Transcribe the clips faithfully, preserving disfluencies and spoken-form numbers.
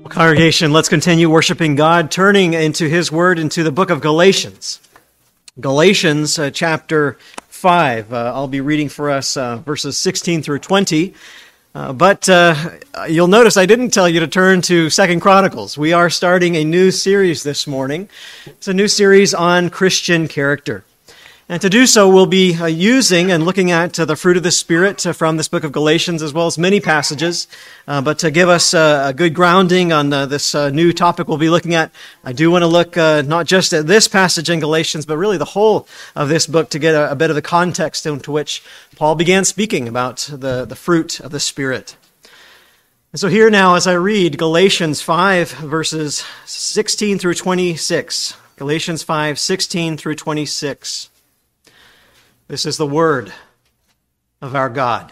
Congregation, let's continue worshiping God, turning into His Word, into the book of Galatians. Galatians uh, chapter five. Uh, I'll be reading for us uh, verses sixteen through twenty. Uh, but uh, you'll notice I didn't tell you to turn to Second Chronicles. We are starting a new series this morning. It's a new series on Christian character. And to do so, we'll be uh, using and looking at uh, the fruit of the Spirit uh, from this book of Galatians, as well as many passages. Uh, but to give us uh, a good grounding on uh, this uh, new topic we'll be looking at, I do want to look uh, not just at this passage in Galatians, but really the whole of this book to get a, a bit of the context into which Paul began speaking about the, the fruit of the Spirit. And so here now, as I read Galatians five, verses sixteen through twenty-six. Galatians five, sixteen through twenty-six. This is the word of our God.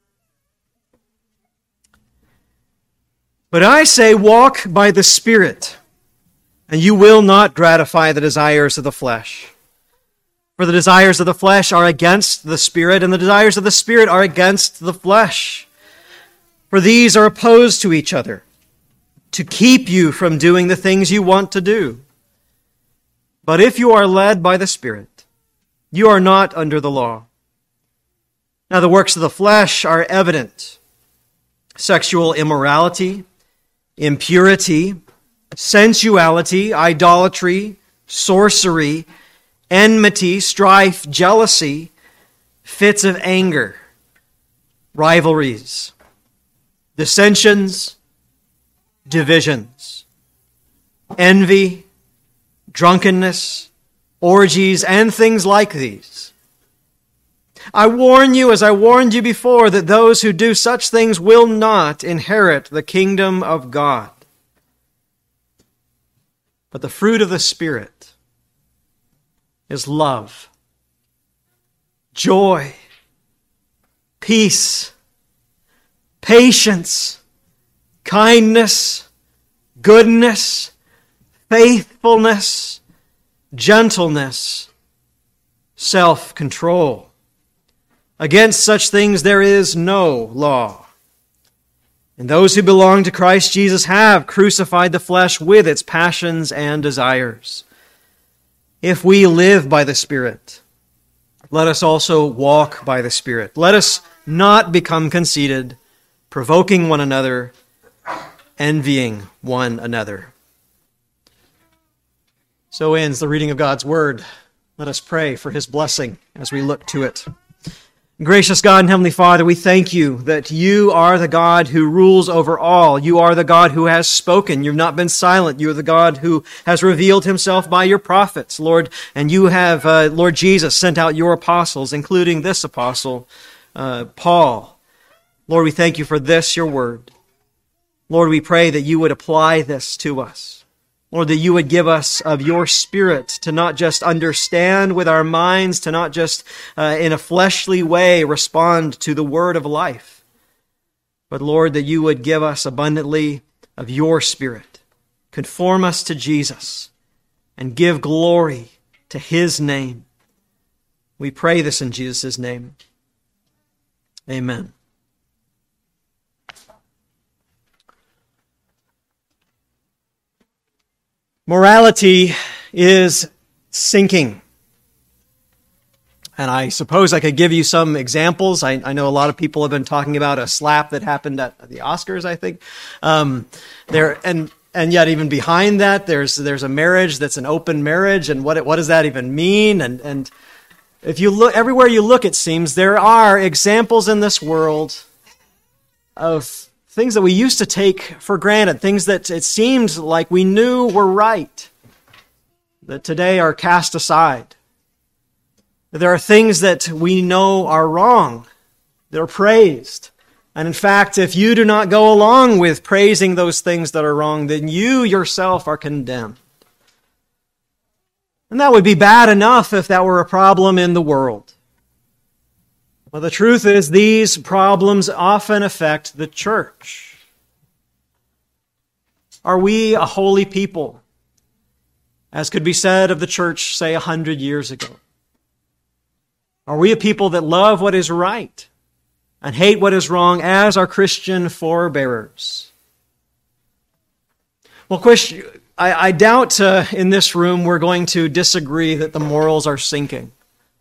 But I say, walk by the Spirit, and you will not gratify the desires of the flesh. For the desires of the flesh are against the Spirit, and the desires of the Spirit are against the flesh. For these are opposed to each other, to keep you from doing the things you want to do. But if you are led by the Spirit, you are not under the law. Now the works of the flesh are evident: sexual immorality, impurity, sensuality, idolatry, sorcery, enmity, strife, jealousy, fits of anger, rivalries, dissensions, divisions, envy, drunkenness, orgies, and things like these. I warn you, as I warned you before, that those who do such things will not inherit the kingdom of God. But the fruit of the Spirit is love, joy, peace, patience, kindness, goodness, faithfulness, gentleness, self-control. Against such things there is no law. And those who belong to Christ Jesus have crucified the flesh with its passions and desires. If we live by the Spirit, let us also walk by the Spirit. Let us not become conceited, provoking one another, envying one another. So ends the reading of God's Word. Let us pray for His blessing as we look to it. Gracious God and Heavenly Father, we thank you that you are the God who rules over all. You are the God who has spoken. You've not been silent. You are the God who has revealed Himself by your prophets, Lord. And you have, uh, Lord Jesus, sent out your apostles, including this apostle, uh, Paul. Lord, we thank you for this, your word. Lord, we pray that you would apply this to us. Lord, that you would give us of your Spirit to not just understand with our minds, to not just uh, in a fleshly way respond to the word of life, but Lord, that you would give us abundantly of your Spirit, conform us to Jesus, and give glory to His name. We pray this in Jesus' name. Amen. Morality is sinking. And I suppose I could give you some examples. I, I know a lot of people have been talking about a slap that happened at the Oscars, I think. Um, there and and yet even behind that, there's there's a marriage that's an open marriage, and what what does that even mean? And and if you look everywhere you look, it seems there are examples in this world of things that we used to take for granted, things that it seemed like we knew were right, that today are cast aside. There are things that we know are wrong, that are praised. And in fact, if you do not go along with praising those things that are wrong, then you yourself are condemned. And that would be bad enough if that were a problem in the world. Well, the truth is, these problems often affect the church. Are we a holy people, as could be said of the church, say, a hundred years ago? Are we a people that love what is right and hate what is wrong as our Christian forebearers? Well, question, I, I doubt uh, in this room we're going to disagree that the morals are sinking.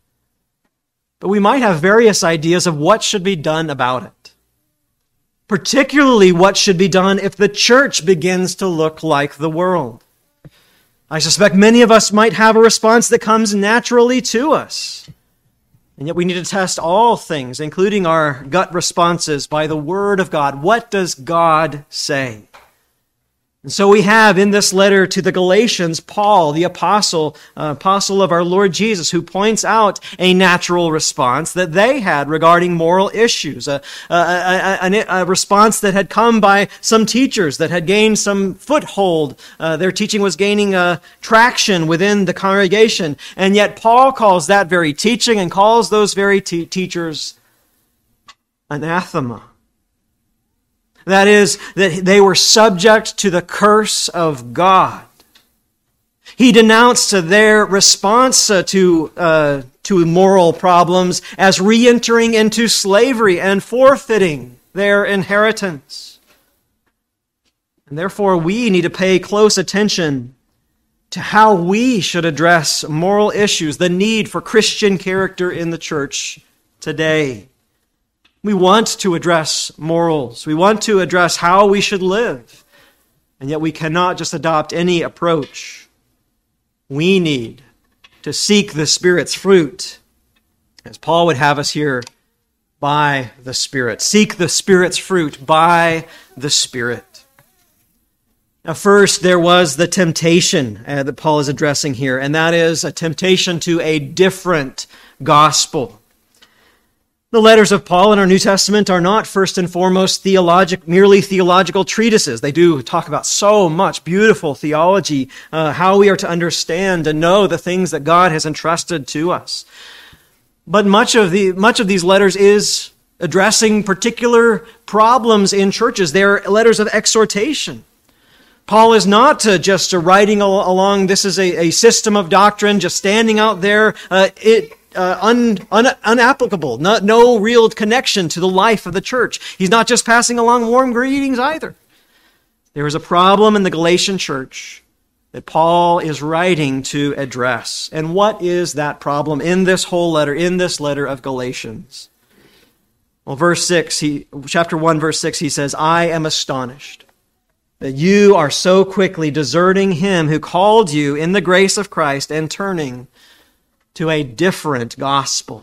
But we might have various ideas of what should be done about it. Particularly what should be done if the church begins to look like the world. I suspect many of us might have a response that comes naturally to us. And yet we need to test all things, including our gut responses, by the Word of God. What does God say? And so we have in this letter to the Galatians, Paul, the apostle, uh, apostle of our Lord Jesus, who points out a natural response that they had regarding moral issues, a, a, a, a, a response that had come by some teachers that had gained some foothold. Uh, their teaching was gaining uh, traction within the congregation, and yet Paul calls that very teaching and calls those very te- teachers anathema. That is, that they were subject to the curse of God. He denounced their response to, uh, to moral problems as re-entering into slavery and forfeiting their inheritance. And therefore, we need to pay close attention to how we should address moral issues, the need for Christian character in the church today. We want to address morals. We want to address how we should live. And yet we cannot just adopt any approach. We need to seek the Spirit's fruit, as Paul would have us here, by the Spirit. Seek the Spirit's fruit by the Spirit. Now, first, there was the temptation uh, that Paul is addressing here, and that is a temptation to a different gospel. The letters of Paul in our New Testament are not first and foremost theologic, merely theological treatises. They do talk about so much beautiful theology, uh, how we are to understand and know the things that God has entrusted to us. But much of the much of these letters is addressing particular problems in churches. They're letters of exhortation. Paul is not uh, just uh, writing al- along, this is a, a system of doctrine, just standing out there. Uh, it Uh, un, un, unapplicable, no, no real connection to the life of the church. He's not just passing along warm greetings either. There is a problem in the Galatian church that Paul is writing to address. And what is that problem in this whole letter, in this letter of Galatians? Well, verse six, he, chapter one, verse six, he says, I am astonished that you are so quickly deserting him who called you in the grace of Christ and turning to a different gospel.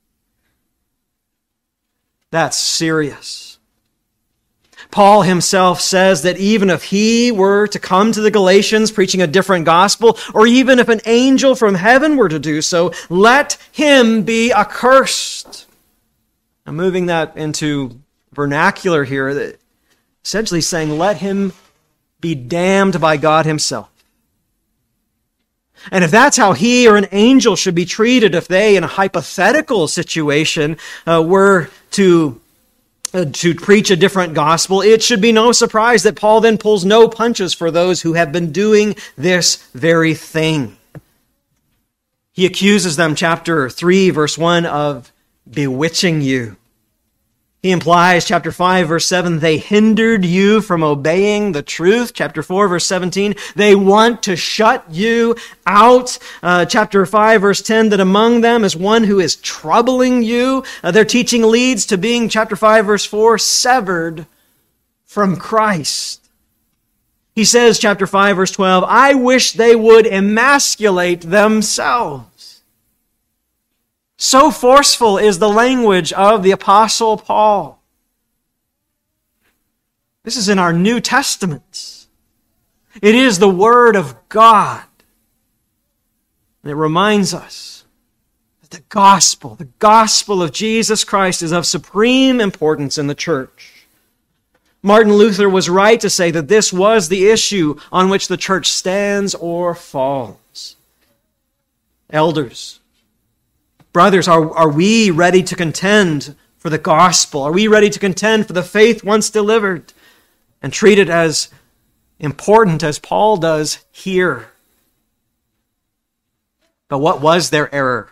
That's serious. Paul himself says that even if he were to come to the Galatians preaching a different gospel, or even if an angel from heaven were to do so, let him be accursed. I'm moving that into vernacular here, that essentially saying, let him be damned by God himself. And if that's how he or an angel should be treated, if they, in a hypothetical situation, uh, were to, uh, to preach a different gospel, it should be no surprise that Paul then pulls no punches for those who have been doing this very thing. He accuses them, chapter three, verse one, of bewitching you. He implies, chapter five, verse seven, they hindered you from obeying the truth. Chapter four, verse seventeen, they want to shut you out. Uh, chapter five, verse ten, that among them is one who is troubling you. Uh, their teaching leads to being, chapter five, verse four, severed from Christ. He says, chapter five, verse twelve, I wish they would emasculate themselves. So forceful is the language of the Apostle Paul. This is in our New Testament. It is the Word of God. And it reminds us that the gospel, the gospel of Jesus Christ, is of supreme importance in the church. Martin Luther was right to say that this was the issue on which the church stands or falls. Elders, brothers, are, are we ready to contend for the gospel? Are we ready to contend for the faith once delivered and treat it as important as Paul does here? But what was their error?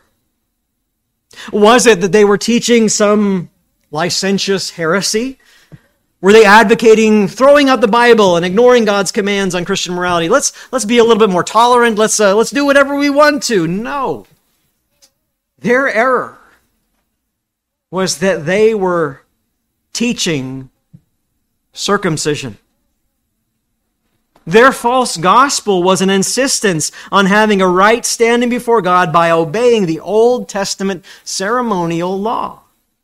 Was it that they were teaching some licentious heresy? Were they advocating throwing out the Bible and ignoring God's commands on Christian morality? Let's, let's be a little bit more tolerant. Let's, uh, let's do whatever we want to. No. Their error was that they were teaching circumcision. Their false gospel was an insistence on having a right standing before God by obeying the Old Testament ceremonial law.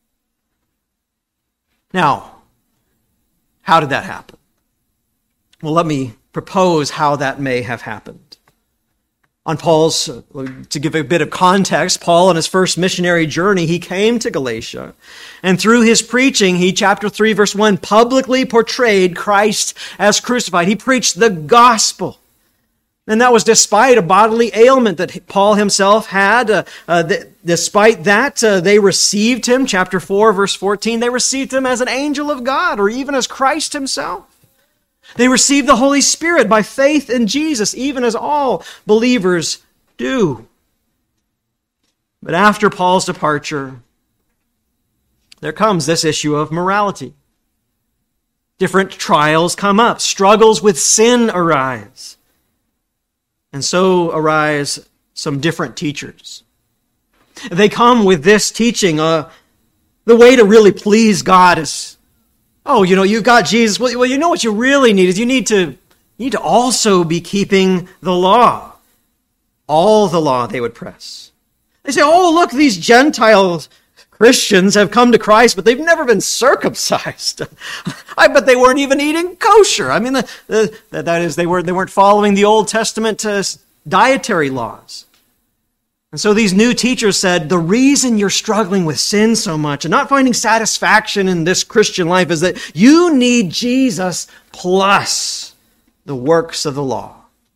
Now, how did that happen? Well, let me propose how that may have happened. On Paul's, to give a bit of context, Paul on his first missionary journey, he came to Galatia. And through his preaching, he, chapter three, verse one, publicly portrayed Christ as crucified. He preached the gospel. And that was despite a bodily ailment that Paul himself had. Uh, uh, th- despite that, uh, they received him, chapter four, verse fourteen, they received him as an angel of God, or even as Christ himself. They received the Holy Spirit by faith in Jesus, even as all believers do. But after Paul's departure, there comes this issue of morality. Different trials come up. Struggles with sin arise. And so arise some different teachers. They come with this teaching. Uh, the way to really please God is, oh, you know, you've got Jesus. Well, well, you know what you really need is you need to, you need to also be keeping the law. All the law they would press. They say, oh, look, these Gentile Christians have come to Christ, but they've never been circumcised. I bet they weren't even eating kosher. I mean, the, the, that is, they weren't, they weren't following the Old Testament uh, dietary laws. And so these new teachers said, the reason you're struggling with sin so much and not finding satisfaction in this Christian life is that you need Jesus plus the works of the law.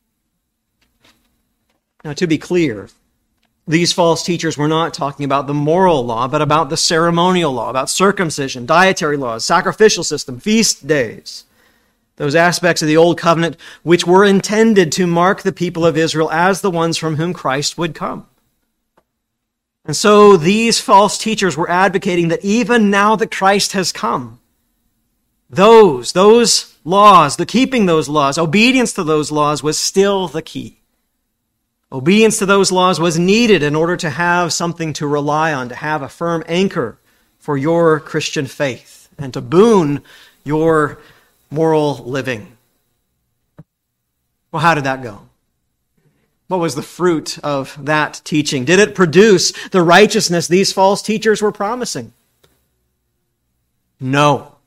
Now, to be clear, these false teachers were not talking about the moral law, but about the ceremonial law, about circumcision, dietary laws, sacrificial system, feast days. Those aspects of the Old Covenant which were intended to mark the people of Israel as the ones from whom Christ would come. And so these false teachers were advocating that even now that Christ has come, those, those laws, the keeping those laws, obedience to those laws was still the key. Obedience to those laws was needed in order to have something to rely on, to have a firm anchor for your Christian faith and to boon your moral living. Well, how did that go? What was the fruit of that teaching? Did it produce the righteousness these false teachers were promising? No.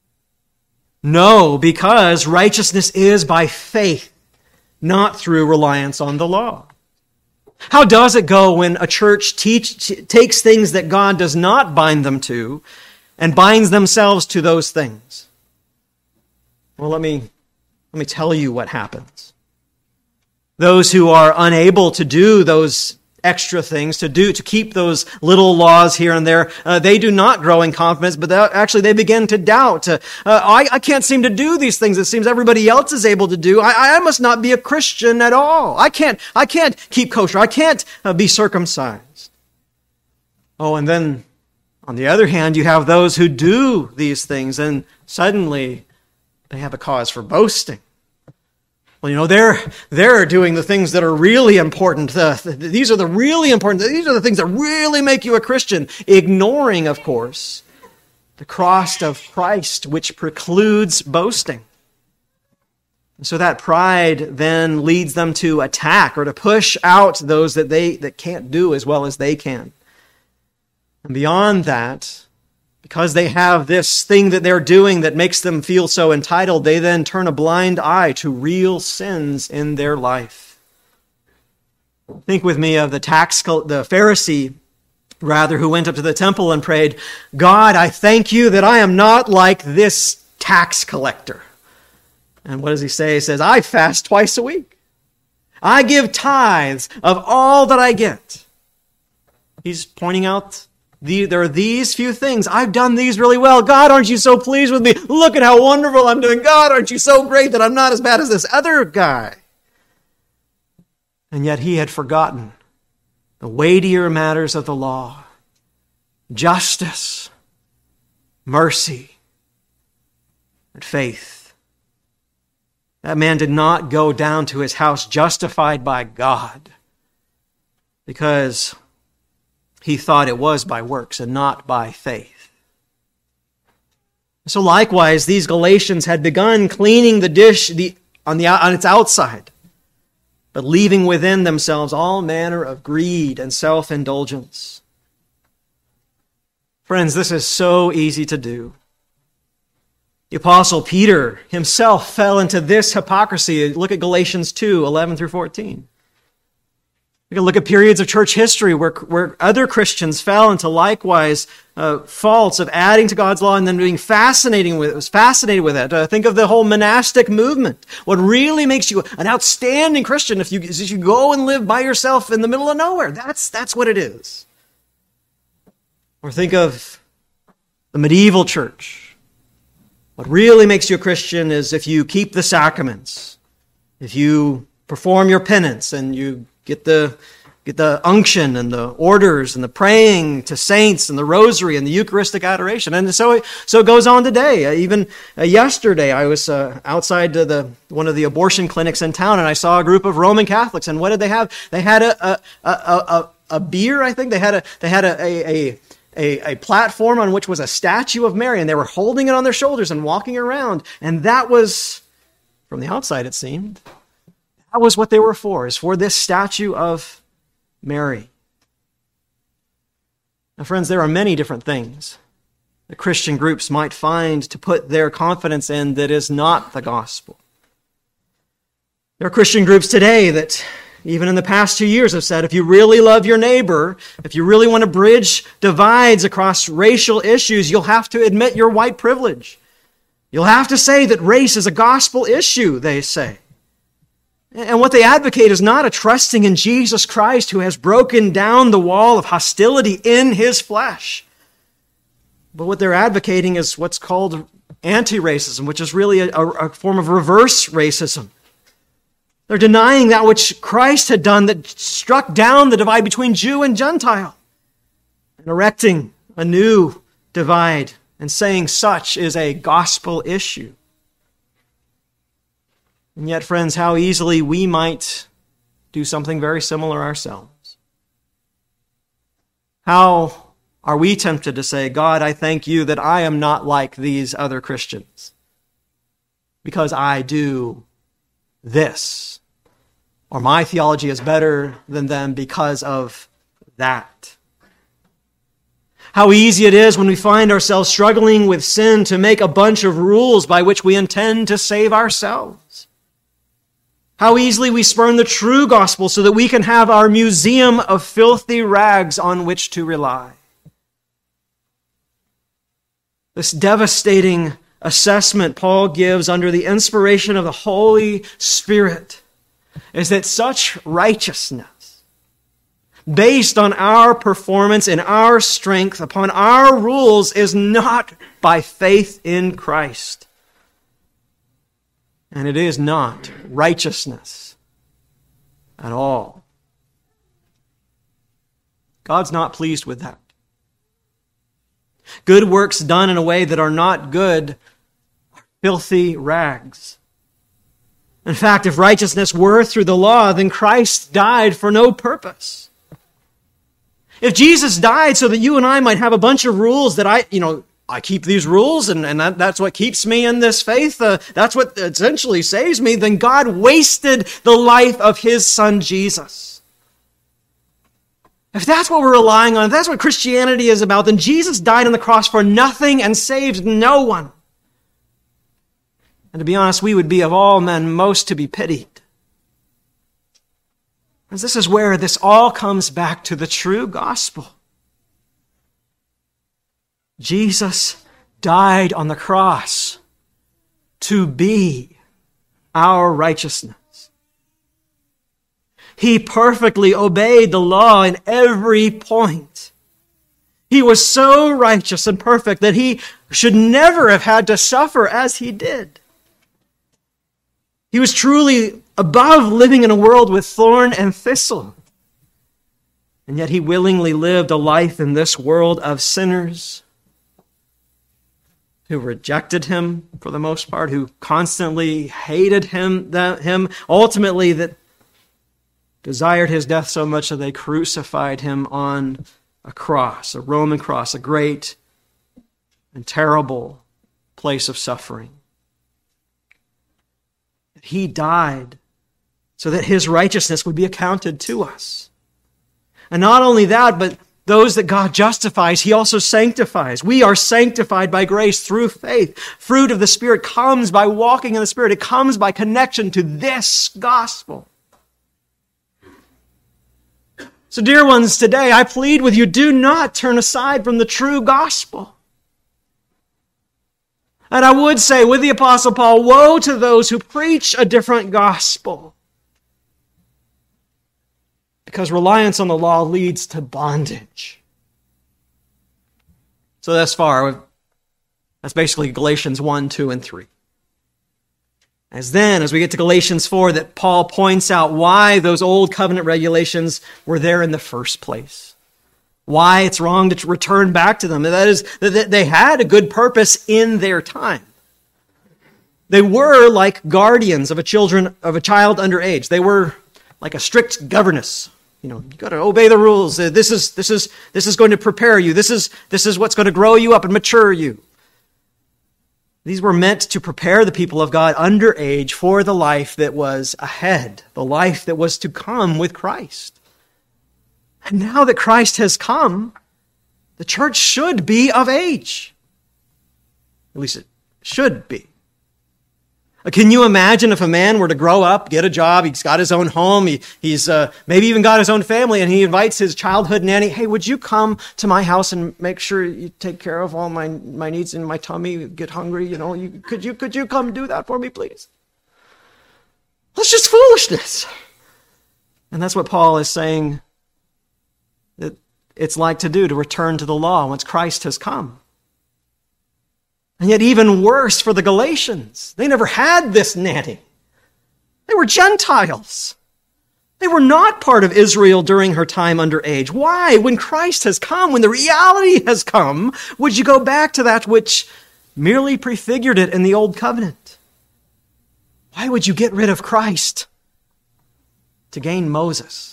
No, because righteousness is by faith, not through reliance on the law. How does it go when a church teach, t- takes things that God does not bind them to and binds themselves to those things? Well, let me, let me tell you what happens. Those who are unable to do those extra things, to do, to keep those little laws here and there, uh, they do not grow in confidence, but actually they begin to doubt. Uh, uh, I, I can't seem to do these things it seems everybody else is able to do. I, I must not be a Christian at all. I can't, I can't keep kosher. I can't uh, be circumcised. Oh, and then on the other hand, you have those who do these things and suddenly they have a cause for boasting. Well, you know, they're, they're doing the things that are really important. Uh, th- these are the really important, these are the things that really make you a Christian. Ignoring, of course, the cross of Christ, which precludes boasting. And so that pride then leads them to attack or to push out those that they that can't do as well as they can. And beyond that, because they have this thing that they're doing that makes them feel so entitled, they then turn a blind eye to real sins in their life. Think with me of the tax, the Pharisee, rather, who went up to the temple and prayed, God, I thank you that I am not like this tax collector. And what does he say? He says, I fast twice a week. I give tithes of all that I get. He's pointing out The, there are these few things. I've done these really well. God, aren't you so pleased with me? Look at how wonderful I'm doing. God, aren't you so great that I'm not as bad as this other guy? And yet he had forgotten the weightier matters of the law. Justice, mercy, but faith. That man did not go down to his house justified by God because he thought it was by works and not by faith. So likewise, these Galatians had begun cleaning the dish the, on, the, on its outside, but leaving within themselves all manner of greed and self-indulgence. Friends, this is so easy to do. The Apostle Peter himself fell into this hypocrisy. Look at Galatians two, eleven through fourteen. We can look at periods of church history where, where other Christians fell into likewise uh, faults of adding to God's law and then being fascinating with, was fascinated with it. Uh, think of the whole monastic movement. What really makes you an outstanding Christian if you, is if you go and live by yourself in the middle of nowhere. That's, that's what it is. Or think of the medieval church. What really makes you a Christian is if you keep the sacraments, if you perform your penance and you Get the, get the unction and the orders and the praying to saints and the rosary and the Eucharistic adoration. And so, so it goes on today. Uh, even uh, yesterday, I was uh, outside the one of the abortion clinics in town, and I saw a group of Roman Catholics. And what did they have? They had a a a, a, a beer, I think. They had a they had a a, a a platform on which was a statue of Mary, and they were holding it on their shoulders and walking around. And that was, from the outside, it seemed, that was what they were for, is for this statue of Mary. Now, friends, there are many different things that Christian groups might find to put their confidence in that is not the gospel. There are Christian groups today that, even in the past two years, have said, if you really love your neighbor, if you really want to bridge divides across racial issues, you'll have to admit your white privilege. You'll have to say that race is a gospel issue, they say. And what they advocate is not a trusting in Jesus Christ, who has broken down the wall of hostility in his flesh. But what they're advocating is what's called anti-racism, which is really a, a form of reverse racism. They're denying that which Christ had done that struck down the divide between Jew and Gentile, and erecting a new divide and saying such is a gospel issue. And yet, friends, how easily we might do something very similar ourselves. How are we tempted to say, God, I thank you that I am not like these other Christians because I do this. Or my theology is better than them because of that. How easy it is when we find ourselves struggling with sin to make a bunch of rules by which we intend to save ourselves. How easily we spurn the true gospel so that we can have our museum of filthy rags on which to rely. This devastating assessment Paul gives under the inspiration of the Holy Spirit is that such righteousness, based on our performance and our strength, upon our rules, is not by faith in Christ. And it is not righteousness at all. God's not pleased with that. Good works done in a way that are not good are filthy rags. In fact, if righteousness were through the law, then Christ died for no purpose. If Jesus died so that you and I might have a bunch of rules that I, you know, I keep these rules and, and that, that's what keeps me in this faith, uh, that's what essentially saves me, then God wasted the life of his son Jesus. If that's what we're relying on, if that's what Christianity is about, then Jesus died on the cross for nothing and saved no one. And to be honest, we would be of all men most to be pitied. Because this is where this all comes back to the true gospel. Jesus died on the cross to be our righteousness. He perfectly obeyed the law in every point. He was so righteous and perfect that he should never have had to suffer as he did. He was truly above living in a world with thorn and thistle. And yet he willingly lived a life in this world of sinners who rejected him for the most part, who constantly hated him, that, him, ultimately that desired his death so much that they crucified him on a cross, a Roman cross, a great and terrible place of suffering. He died so that his righteousness would be accounted to us. And not only that, but those that God justifies, he also sanctifies. We are sanctified by grace through faith. Fruit of the Spirit comes by walking in the Spirit. It comes by connection to this gospel. So, dear ones, today I plead with you, do not turn aside from the true gospel. And I would say with the Apostle Paul, woe to those who preach a different gospel. Because reliance on the law leads to bondage. So thus far, that's basically Galatians one, two, and three. As then, as we get to Galatians four, that Paul points out why those old covenant regulations were there in the first place. Why it's wrong to return back to them. That is, that they had a good purpose in their time. They were like guardians of a children of a child under age. They were like a strict governess. You know, you got to obey the rules. This is this is this is going to prepare you. This is this is what's going to grow you up and mature you. These were meant to prepare the people of God under age for the life that was ahead, the life that was to come with Christ. And now that Christ has come, the church should be of age. At least it should be. Can you imagine if a man were to grow up, get a job, he's got his own home, he, he's uh, maybe even got his own family, and he invites his childhood nanny, hey, would you come to my house and make sure you take care of all my my needs in my tummy, get hungry, you know, you, could you could you come do that for me, please? That's just foolishness. And that's what Paul is saying that it's like to do, to return to the law once Christ has come. And yet even worse for the Galatians. They never had this nanny. They were Gentiles. They were not part of Israel during her time under age. Why? When Christ has come, when the reality has come, would you go back to that which merely prefigured it in the Old Covenant? Why would you get rid of Christ to gain Moses?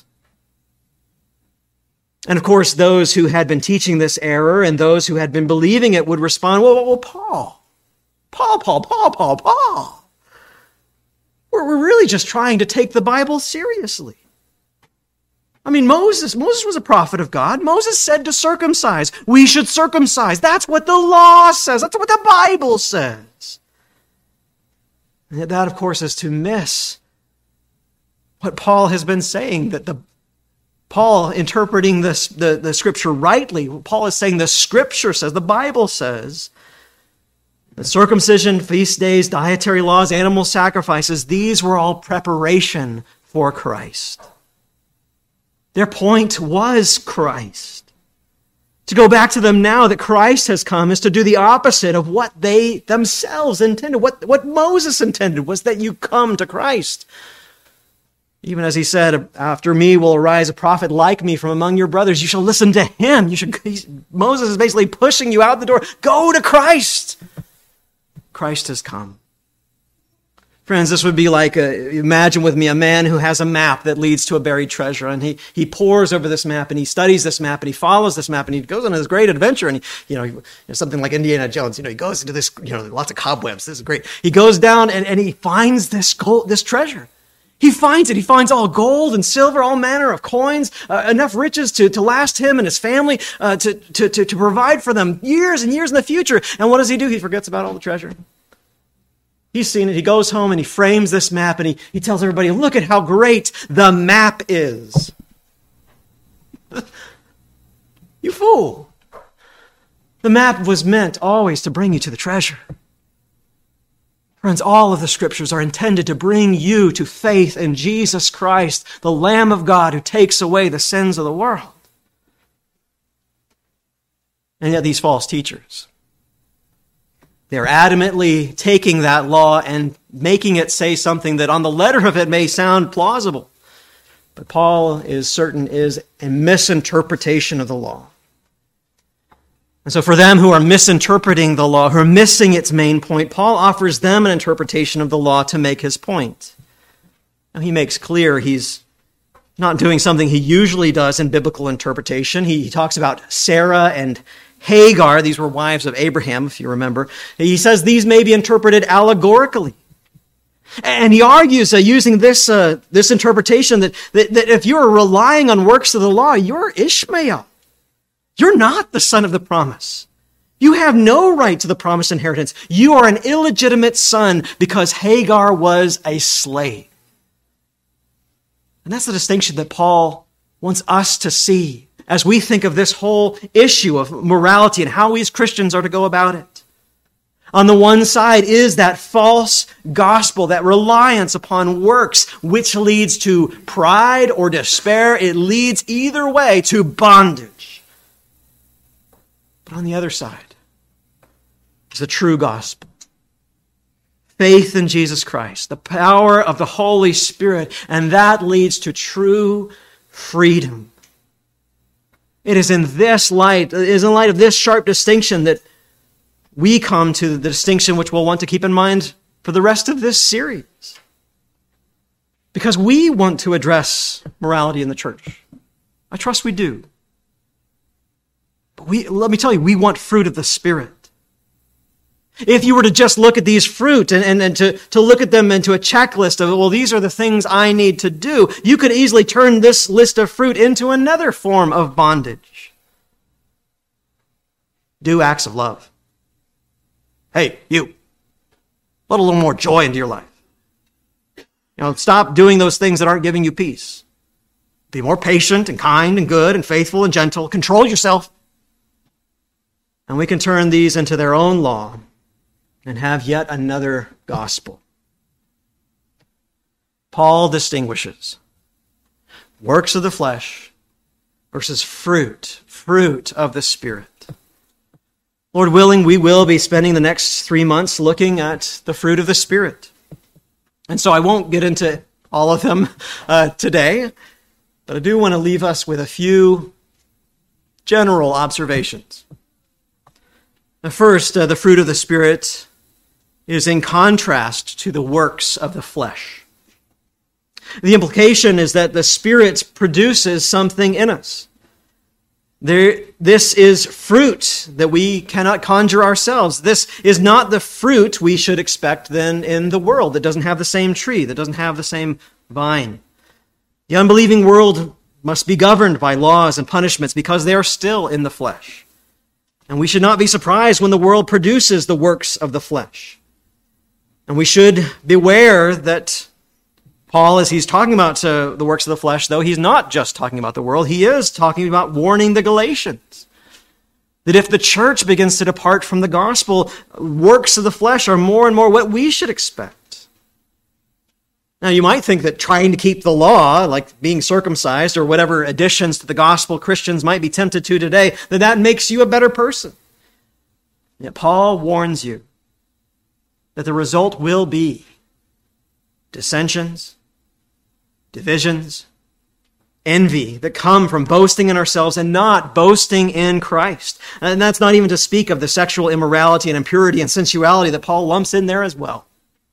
And of course, those who had been teaching this error and those who had been believing it would respond, well, well, well Paul, Paul, Paul, Paul, Paul, Paul. We're, we're really just trying to take the Bible seriously. I mean, Moses, Moses was a prophet of God. Moses said to circumcise. We should circumcise. That's what the law says. That's what the Bible says. And yet that, of course, is to miss what Paul has been saying, that the Paul, interpreting this, the, the scripture rightly, Paul is saying the scripture says, the Bible says, that circumcision, feast days, dietary laws, animal sacrifices, these were all preparation for Christ. Their point was Christ. To go back to them now that Christ has come is to do the opposite of what they themselves intended. What, what Moses intended was that you come to Christ. Even as he said, after me will arise a prophet like me from among your brothers. You shall listen to him. You should. Moses is basically pushing you out the door. Go to Christ. Christ has come. Friends, this would be like, a, imagine with me, a man who has a map that leads to a buried treasure. And he, he pores over this map and he studies this map and he follows this map and he goes on this great adventure. And, he, you know, you know, something like Indiana Jones, you know, he goes into this, you know, lots of cobwebs. This is great. He goes down and, and he finds this gold, this treasure. He finds it. He finds all gold and silver, all manner of coins, uh, enough riches to, to last him and his family, uh, to, to, to, to provide for them years and years in the future. And what does he do? He forgets about all the treasure. He's seen it. He goes home and he frames this map and he, he tells everybody, look at how great the map is. You fool. The map was meant always to bring you to the treasure. Friends, all of the scriptures are intended to bring you to faith in Jesus Christ, the Lamb of God who takes away the sins of the world. And yet these false teachers, they're adamantly taking that law and making it say something that on the letter of it may sound plausible. But Paul is certain is a misinterpretation of the law. And so for them who are misinterpreting the law, who are missing its main point, Paul offers them an interpretation of the law to make his point. Now, he makes clear he's not doing something he usually does in biblical interpretation. He, he talks about Sarah and Hagar. These were wives of Abraham, if you remember. He says these may be interpreted allegorically. And he argues uh, using this uh, this interpretation that, that, that if you are relying on works of the law, you're Ishmael. You're not the son of the promise. You have no right to the promised inheritance. You are an illegitimate son because Hagar was a slave. And that's the distinction that Paul wants us to see as we think of this whole issue of morality and how we as Christians are to go about it. On the one side is that false gospel, that reliance upon works, which leads to pride or despair. It leads either way to bondage. But on the other side is the true gospel. Faith in Jesus Christ, the power of the Holy Spirit, and that leads to true freedom. It is in this light, it is in light of this sharp distinction that we come to the distinction which we'll want to keep in mind for the rest of this series. Because we want to address morality in the church. I trust we do. But we, let me tell you, we want fruit of the Spirit. If you were to just look at these fruit and, and, and to, to look at them into a checklist of, well, these are the things I need to do, you could easily turn this list of fruit into another form of bondage. Do acts of love. Hey, you, let a little more joy into your life. You know, stop doing those things that aren't giving you peace. Be more patient and kind and good and faithful and gentle. Control yourself. And we can turn these into their own law and have yet another gospel. Paul distinguishes works of the flesh versus fruit, fruit of the Spirit. Lord willing, we will be spending the next three months looking at the fruit of the Spirit. And so I won't get into all of them uh, today, but I do want to leave us with a few general observations. The first, uh, the fruit of the Spirit is in contrast to the works of the flesh. The implication is that the Spirit produces something in us. There, this is fruit that we cannot conjure ourselves. This is not the fruit we should expect then in the world that doesn't have the same tree, that doesn't have the same vine. The unbelieving world must be governed by laws and punishments because they are still in the flesh. And we should not be surprised when the world produces the works of the flesh. And we should beware that Paul, as he's talking about uh, the works of the flesh, though, he's not just talking about the world. He is talking about warning the Galatians that if the church begins to depart from the gospel, works of the flesh are more and more what we should expect. Now, you might think that trying to keep the law, like being circumcised or whatever additions to the gospel Christians might be tempted to today, that that makes you a better person. Yet Paul warns you that the result will be dissensions, divisions, envy that come from boasting in ourselves and not boasting in Christ. And that's not even to speak of the sexual immorality and impurity and sensuality that Paul lumps in there as well.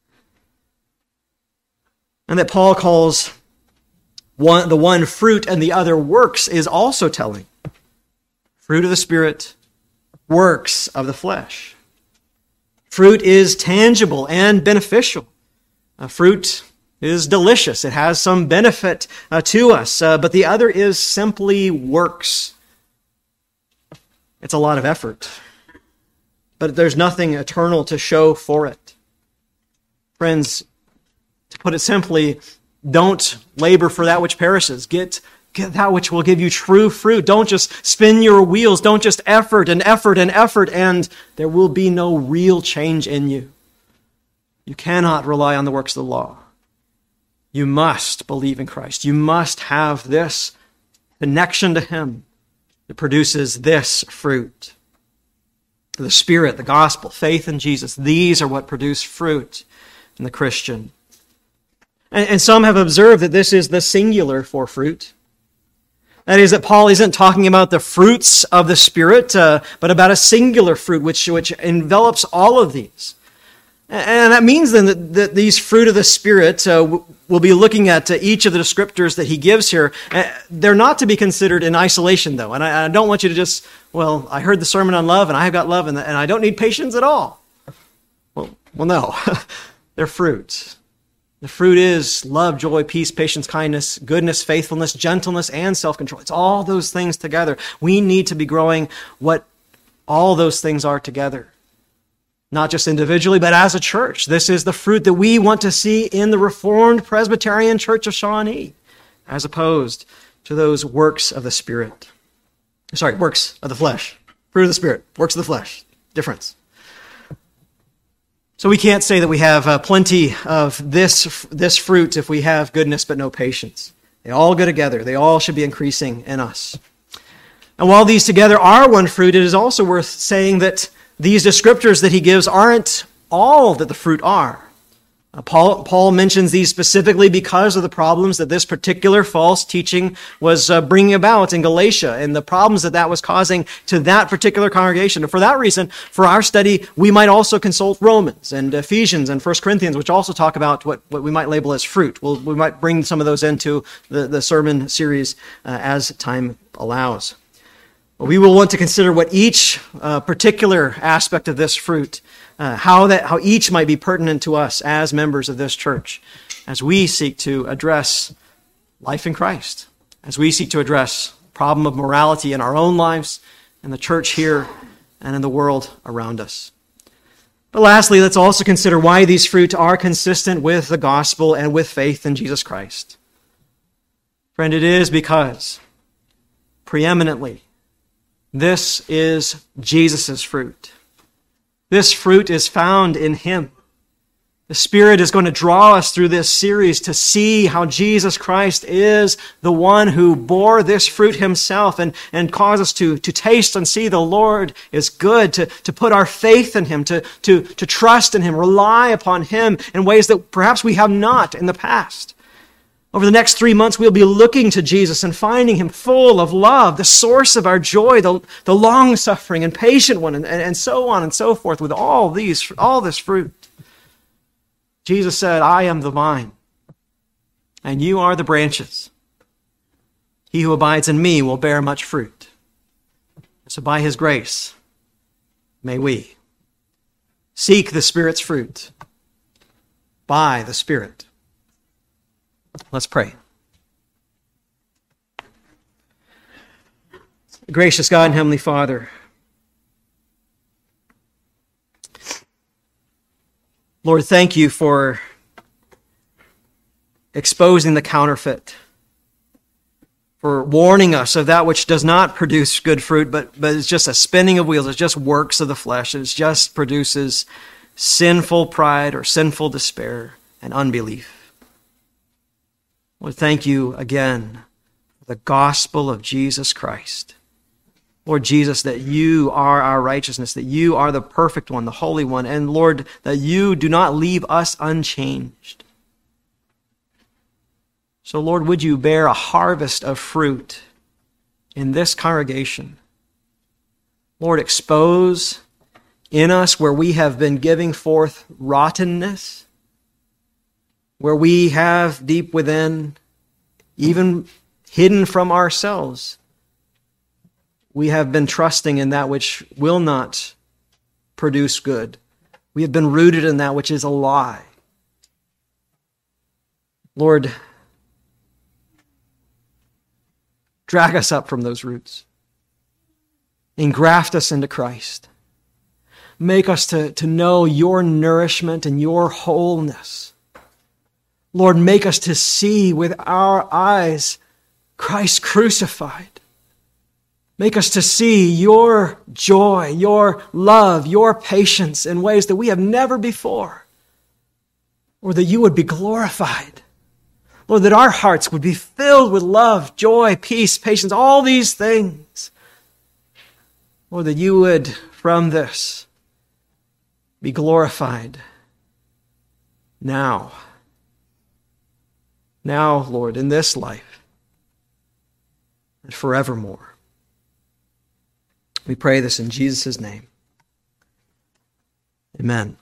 And that Paul calls one, the one fruit and the other works is also telling. Fruit of the Spirit, works of the flesh. Fruit is tangible and beneficial. Uh, fruit is delicious. It has some benefit uh, to us. Uh, but the other is simply works. It's a lot of effort. But there's nothing eternal to show for it. Friends, to put it simply, don't labor for that which perishes. Get, get that which will give you true fruit. Don't just spin your wheels. Don't just effort and effort and effort, and there will be no real change in you. You cannot rely on the works of the law. You must believe in Christ. You must have this connection to Him that produces this fruit. The Spirit, the gospel, faith in Jesus, these are what produce fruit in the Christian. And, and some have observed that this is the singular for fruit. That is, that Paul isn't talking about the fruits of the Spirit, uh, but about a singular fruit which, which envelops all of these. And that means then that, that these fruit of the Spirit, uh, we'll be looking at uh, each of the descriptors that he gives here. Uh, they're not to be considered in isolation, though. And I, I don't want you to just, well, I heard the sermon on love, and I have got love, and, and I don't need patience at all. Well, well no. They're fruits. The fruit is love, joy, peace, patience, kindness, goodness, faithfulness, gentleness, and self-control. It's all those things together. We need to be growing what all those things are together. Not just individually, but as a church. This is the fruit that we want to see in the Reformed Presbyterian Church of Shawnee, as opposed to those works of the Spirit. Sorry, works of the flesh. Fruit of the Spirit, works of the flesh. Difference. So we can't say that we have uh, plenty of this, this fruit if we have goodness but no patience. They all go together. They all should be increasing in us. And while these together are one fruit, it is also worth saying that these descriptors that he gives aren't all that the fruit are. Uh, Paul, Paul mentions these specifically because of the problems that this particular false teaching was uh, bringing about in Galatia and the problems that that was causing to that particular congregation. And for that reason, for our study, we might also consult Romans and Ephesians and First Corinthians, which also talk about what, what we might label as fruit. We'll, we might bring some of those into the, the sermon series uh, as time allows. But we will want to consider what each uh, particular aspect of this fruit Uh, how that how each might be pertinent to us as members of this church as we seek to address life in Christ, as we seek to address the problem of morality in our own lives, in the church here, and in the world around us. But lastly, let's also consider why these fruit are consistent with the gospel and with faith in Jesus Christ. Friend, it is because preeminently this is Jesus' fruit. This fruit is found in Him. The Spirit is going to draw us through this series to see how Jesus Christ is the one who bore this fruit Himself and, and cause us to, to taste and see the Lord is good, to, to put our faith in Him, to, to, to trust in Him, rely upon Him in ways that perhaps we have not in the past. Over the next three months, we'll be looking to Jesus and finding Him full of love, the source of our joy, the, the long-suffering and patient one, and, and so on and so forth with all these, all this fruit. Jesus said, I am the vine, and you are the branches. He who abides in me will bear much fruit. So by His grace, may we seek the Spirit's fruit by the Spirit. Let's pray. Gracious God and Heavenly Father, Lord, thank you for exposing the counterfeit, for warning us of that which does not produce good fruit, but, but it's just a spinning of wheels. It's just works of the flesh. It just produces sinful pride or sinful despair and unbelief. Lord, thank you again for the gospel of Jesus Christ. Lord Jesus, that you are our righteousness, that you are the perfect one, the holy one, and Lord, that you do not leave us unchanged. So Lord, would you bear a harvest of fruit in this congregation? Lord, expose in us where we have been giving forth rottenness, where we have deep within, even hidden from ourselves, we have been trusting in that which will not produce good. We have been rooted in that which is a lie. Lord, drag us up from those roots. Engraft us into Christ. Make us to, to know your nourishment and your wholeness. Lord, make us to see with our eyes Christ crucified. Make us to see your joy, your love, your patience in ways that we have never before. Or that you would be glorified. Lord, that our hearts would be filled with love, joy, peace, patience, all these things. Lord, that you would, from this, be glorified now. Now, Lord, in this life. and forevermore. We pray this in Jesus' name. Amen.